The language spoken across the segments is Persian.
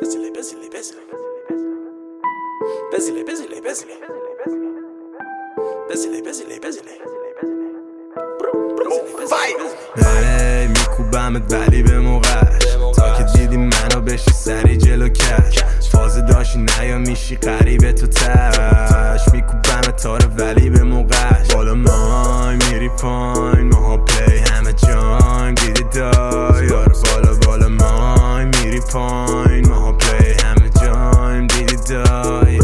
میکوبمت ولی به موقعش تا که دیدی منو بشی سری جلو کش فاز داشتی نیا میشی قریبه تو تش میکوبمت تاره ولی به موقعش بالا مای میری پایین ماها پلی همه جایم دیدی دای یار بالا مای میری پایین ماها پلی همه جایم دیدی دای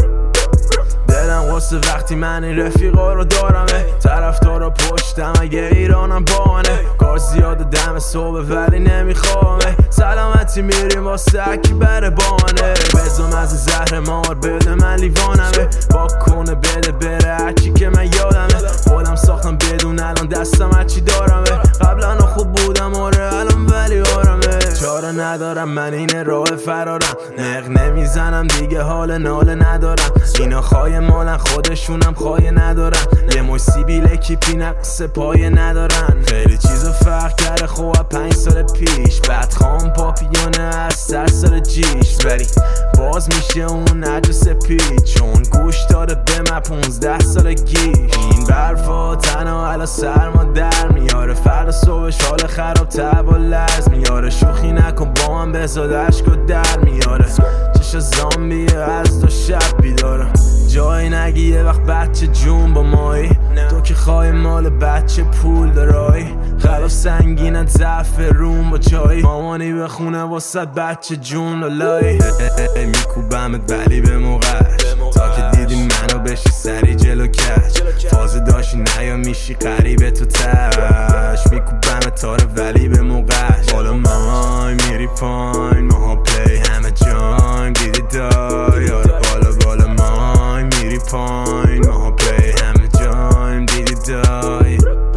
دلم واسه وقتی من این رفیقا رو دارمه طرفدارا پشتم اگه ایرانم بانه کار زیاد دم صبح ولی نمیخوامه سلامتی میریم واسه اکی بره بانه بزم از زهر مار بده من لیوانمه با کنه بده بره هرچی که من یادمه خودم ساختم بدون الان دستم هرچی دارمه قبلا خوب بودم آره الان ولی آرامه چاره ندارم من این راه فرارم نق نمیزنم دیگه حال ناله ندارم اینا خواهی مالن خودشونم خواهی ندارن یه مش سیبیل کیپی نقص پایه ندارن خیلی چیزا فرق کرده خواه 5 سال پیش بعد خام پاپیونه از 100 سال جیش ولی باز میشه اون نجس پیچ چون گوش داره به من 15 سال گیش این برفا تنها علا سرما در میاره فرد صبحش حال خراب تب و لرز میاره شوخی نکن با من بزاد عشق و در میاره چش زامبیه از دو شب بیدارم جایی نگی یه وقت بچه جون با مایی تو که خواهی مال بچه پول دارایی خلاف سنگینت ضعف روم با چایی مامانی به خونه واسد بچه جون لالایی میکوبمت ولی به موقعش تا که دیدی منو بشی سری جلو کش فاز داشتی نیا میشی قریبه تو تش میکوبمت تاره ولی به موقعش بالا مای میری پایین ماها پلی همه جایم دیدی دای یار بالا مای میری پایین ماها پلی همه جایم دیدی دای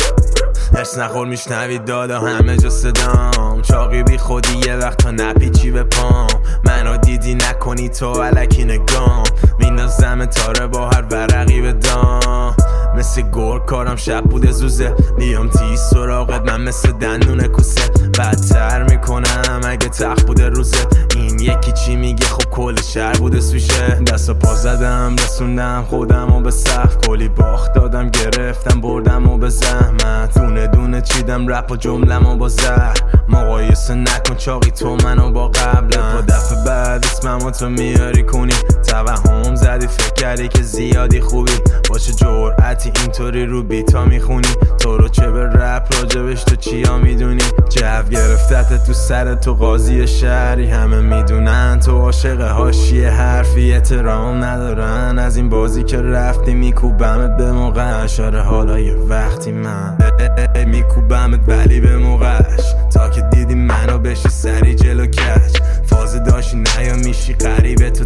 درس نخور میشنوی دادا همه جا صدام چاقی بی خودی یه وقت تا نپیچی به پام منو دیدی نکنی تو علکی نگام میندازم تاره با هر ورقی به دام مثل گرگ کارم شب بوده زوزه بیام تیز سراغت من مثل دندون کوسه بدتر میکنم اگه تخت بوده روزه این یکی چی میگه خب کل شهر بوده سوشه دست و پا زدم رسوندم خودم و به سقف کلی باخت دادم گرفتم بردم و به زحمت دونه دونه چیدم رپ و جملم و با زهر مقایسه نکن چاقی تو منو با قبلم با دفعه بعد اسممو تو میاری کنی توهم زدی فکر کردی که زیادی خوبی باشه جرعتی اینطوری رو بیتا میخونی تو رو چه به رپ راجبش تو چیا میدونی جو گرفتت تو سر تو قاضی شهری همه میدونن تو عاشق حاشیه حرفی احترام ندارن از این بازی که رفتی میکوبمت به موقع اشاره حالا یه وقتی من میکوبمت ولی به موقعش تا که دیدی منو بشی سری جلو کش فاز داشتی نیا میشی قریبه تو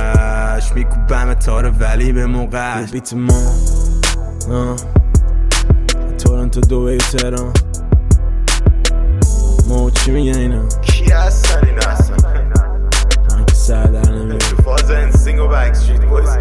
تش میکوبمت تاره ولی به موقعش بیت ما تورنتو دوی تهران ما چی میگن اینا کی هستن اینا اصلا من که سر در نمیره تو فاز انسینگ و بکستریت بویز